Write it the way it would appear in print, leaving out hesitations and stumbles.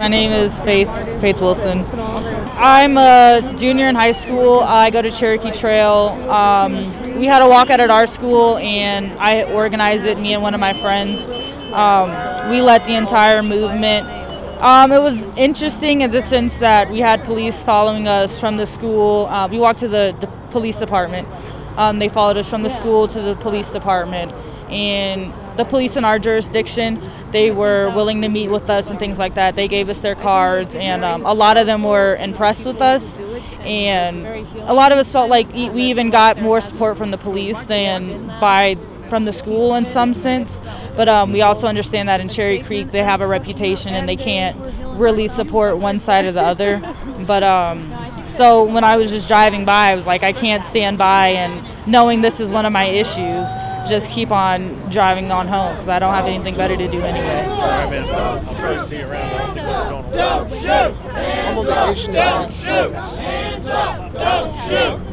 My name is Faith Wilson. I'm a junior in high school. I go to Cherokee Trail. We had a walkout at our school, and I organized it, me and one of my friends. We led the entire movement. It was interesting in the sense that we had police following us from the school. We walked to the police department. They followed us from the school to the police department. And the police in our jurisdiction, they were willing to meet with us and things like that. They gave us their cards, and a lot of them were impressed with us. And a lot of us felt like we even got more support from the police than from the school in some sense. But we also understand that in Cherry Creek they have a reputation and they can't really support one side or the other. But so when I was just driving by, I was like, I can't stand by and knowing this is one of my issues, just keep on driving on home because I don't have anything better to do anyway. All right, man. I'll try to see you around. I don't think we're going Don't shoot! Hands up! Don't shoot! Hands up! Don't shoot!